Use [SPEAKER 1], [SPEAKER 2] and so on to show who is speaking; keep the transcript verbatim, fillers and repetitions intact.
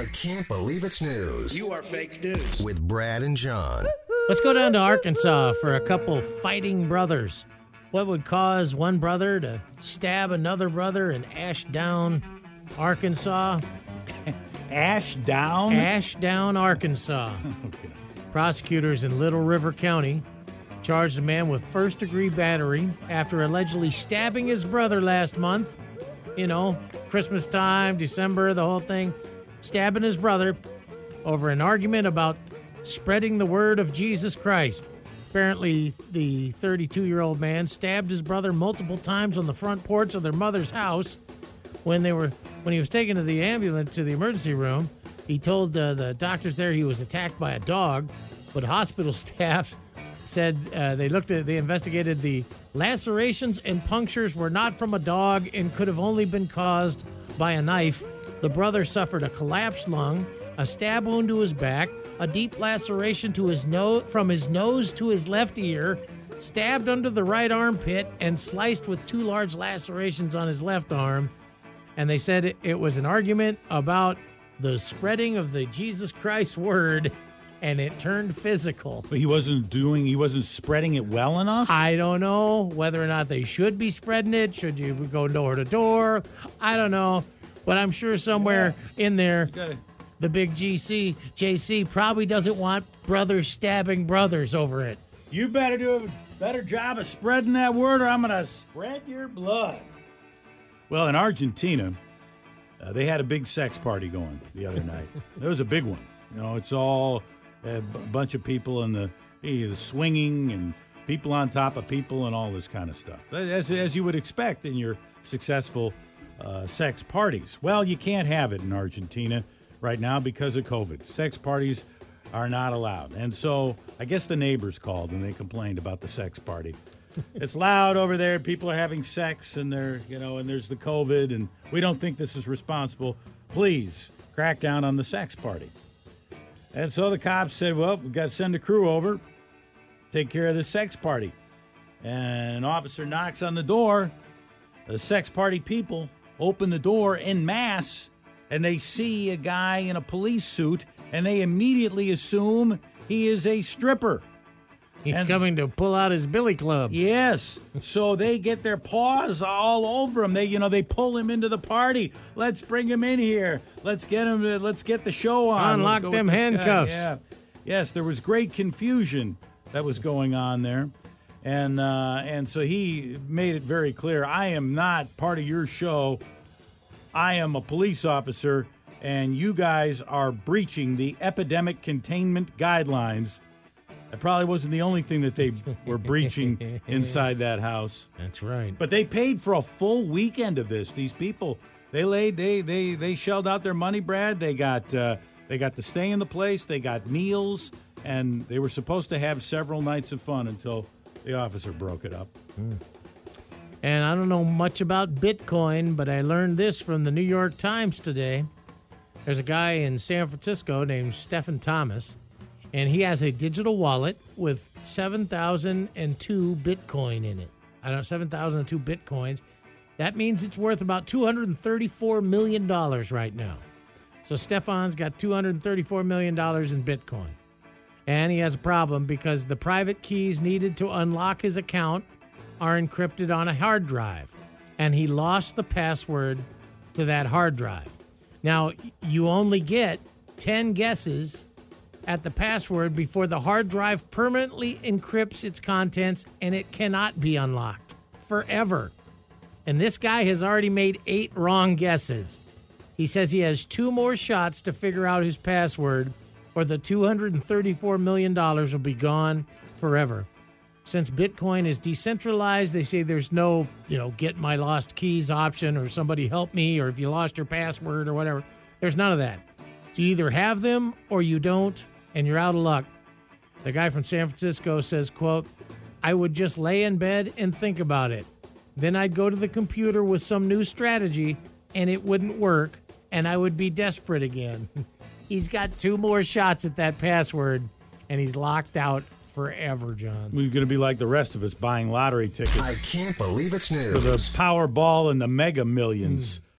[SPEAKER 1] I can't believe it's news.
[SPEAKER 2] You are fake news.
[SPEAKER 1] With Brad and John.
[SPEAKER 3] Let's go down to Arkansas for a couple fighting brothers. What would cause one brother to stab another brother in Ashdown, Arkansas?
[SPEAKER 4] Ashdown?
[SPEAKER 3] Ashdown, Arkansas.
[SPEAKER 4] Okay.
[SPEAKER 3] Prosecutors in Little River County charged a man with first-degree battery after allegedly stabbing his brother last month. You know, Christmas time, December, the whole thing. Stabbing his brother over an argument about spreading the word of Jesus Christ. Apparently, the thirty-two-year-old man stabbed his brother multiple times on the front porch of their mother's house. When they were, when he was taken to the ambulance, to the emergency room, he told uh, the doctors there he was attacked by a dog. But hospital staff said uh, they looked at, they investigated the lacerations and punctures were not from a dog and could have only been caused by a knife. The brother suffered a collapsed lung, a stab wound to his back, a deep laceration to his nose, from his nose to his left ear, stabbed under the right armpit, and sliced with two large lacerations on his left arm. And they said it, it was an argument about the spreading of the Jesus Christ word, and it turned physical.
[SPEAKER 4] But he wasn't doing, he wasn't spreading it well enough?
[SPEAKER 3] I don't know whether or not they should be spreading it. Should you go door to door? I don't know. But I'm sure somewhere yeah. in there,
[SPEAKER 4] gotta...
[SPEAKER 3] the big G C, J C probably doesn't want brothers stabbing brothers over it.
[SPEAKER 4] You better do a better job of spreading that word or I'm going to spread your blood. Well, in Argentina, uh, they had a big sex party going the other night. It was a big one. You know, it's all a b- bunch of people in the, hey, the swinging and people on top of people and all this kind of stuff, as, as you would expect in your successful uh, sex parties. Well, you can't have it in Argentina right now because of COVID. Sex parties are not allowed. And so I guess the neighbors called and they complained about the sex party. It's loud over there. People are having sex and they're, you know, and there's the COVID and we don't think this is responsible. Please crack down on the sex party. And so the cops said, well, we've got to send a crew over, take care of this sex party. And an officer knocks on the door. The sex party people open the door en masse, and they see a guy in a police suit, and they immediately assume he is a stripper.
[SPEAKER 3] He's
[SPEAKER 4] and,
[SPEAKER 3] coming to pull out his billy club.
[SPEAKER 4] Yes. So they get their paws all over him. They, you know, they pull him into the party. Let's bring him in here. Let's get him. To, let's get the show on.
[SPEAKER 3] Unlock them handcuffs.
[SPEAKER 4] Yeah. Yes, there was great confusion that was going on there. And uh, and so he made it very clear, I am not part of your show. I am a police officer, and you guys are breaching the epidemic containment guidelines. That probably wasn't the only thing that they were breaching inside that house.
[SPEAKER 3] That's right.
[SPEAKER 4] But they paid for a full weekend of this. These people, they laid, they they they shelled out their money, Brad. They got uh, they got to stay in the place. They got meals, and they were supposed to have several nights of fun until the officer broke it up.
[SPEAKER 3] Mm. And I don't know much about Bitcoin, but I learned this from the New York Times today. There's a guy in San Francisco named Stephen Thomas. And he has a digital wallet with seven thousand two Bitcoin in it. I don't know, seven thousand two Bitcoins. That means it's worth about two hundred thirty-four million dollars right now. So Stefan's got two hundred thirty-four million dollars in Bitcoin. And he has a problem because the private keys needed to unlock his account are encrypted on a hard drive. And he lost the password to that hard drive. Now, you only get ten guesses at the password before the hard drive permanently encrypts its contents, and it cannot be unlocked forever. And this guy has already made eight wrong guesses. He says he has two more shots to figure out his password, or the two hundred thirty-four million dollars will be gone forever. Since Bitcoin is decentralized, they say there's no, you know, get my lost keys option or somebody help me, or if you lost your password or whatever. There's none of that. You either have them or you don't, and you're out of luck. The guy from San Francisco says, quote, I would just lay in bed and think about it. Then I'd go to the computer with some new strategy, and it wouldn't work, and I would be desperate again. He's got two more shots at that password, and he's locked out forever, John.
[SPEAKER 4] We're going to be like the rest of us buying lottery tickets.
[SPEAKER 1] I can't believe it's news.
[SPEAKER 4] For the Powerball and the Mega Millions. Mm.